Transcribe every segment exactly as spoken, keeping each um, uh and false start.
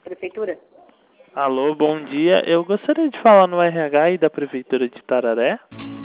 Prefeitura? Alô, bom dia. Eu gostaria de falar no R H aí da Prefeitura de Itararé.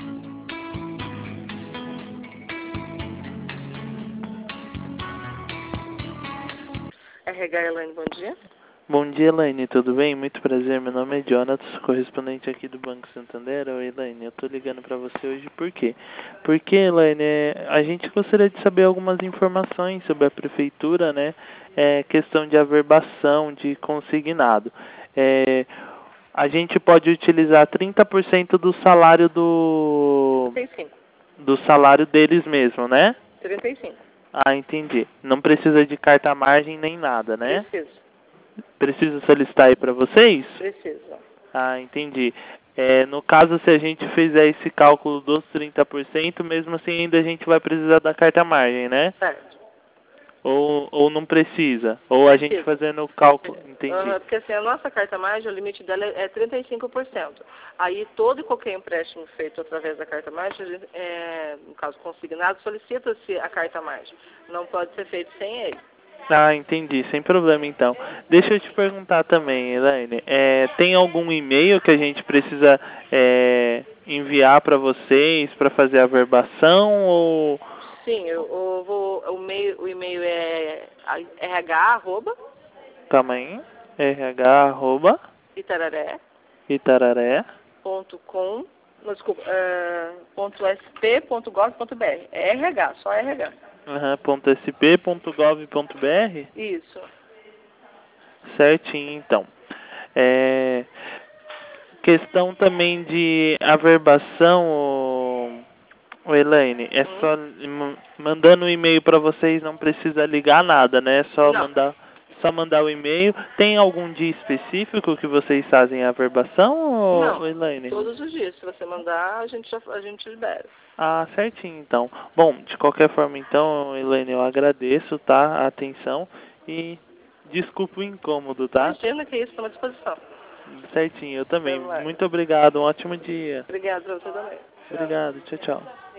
R H Elaine, bom dia. Bom dia, Elaine, tudo bem? Muito prazer, meu nome é Jonathan, correspondente aqui do Banco Santander. Oi, Elaine, eu tô ligando pra você hoje por quê? Porque, Elaine, a gente gostaria de saber algumas informações sobre a Prefeitura, né? É, questão de averbação, de consignado. É, a gente pode utilizar trinta por cento do salário do... trinta e cinco. do salário deles mesmo, né? trinta e cinco. Ah, entendi. Não precisa de carta margem nem nada, né? Preciso. Precisa solicitar aí para vocês? Preciso. Ah, entendi. É, no caso, se a gente fizer esse cálculo dos trinta por cento, mesmo assim ainda a gente vai precisar da carta margem, né? Certo. Ou, ou não precisa? Ou a gente Precisa. fazendo o cálculo... Entendi. Uhum, porque assim, a nossa carta margem, o limite dela é trinta e cinco por cento. Aí todo e qualquer empréstimo feito através da carta margem, é, no caso consignado, solicita-se a carta margem. Não pode ser feito sem ele. Ah, entendi. Sem problema, então. Deixa eu te perguntar também, Elaine. É, tem algum e-mail que a gente precisa é, enviar para vocês para fazer a averbação ou... Sim, eu, eu vou, o, meio, o e-mail é rh, arroba, Calma aí. rh, arroba, itararé, itararé, ponto com, não, desculpa, uh, ponto sp, ponto gov, ponto br. É R H, só R H. uhum, ponto sp, ponto gov, ponto br. Isso. Certinho, então. É, questão também de averbação, ô, ô Elaine, é Hum? só m- mandando um e-mail para vocês, não precisa ligar nada, né? É só Não, mandar, só mandar o e-mail. Tem algum dia específico que vocês fazem a averbação, ô, ô não. Elaine? Todos os dias. Se você mandar, a gente, já, a gente libera. Ah, certinho, então. Bom, de qualquer forma, então, Elaine, eu agradeço, tá, a atenção e desculpa o incômodo, tá? Imagina que isso, estamos à disposição. Certinho, eu também. Então, vai. Muito obrigado, um ótimo dia. Obrigada para você também. Tchau. Obrigado, tchau, tchau.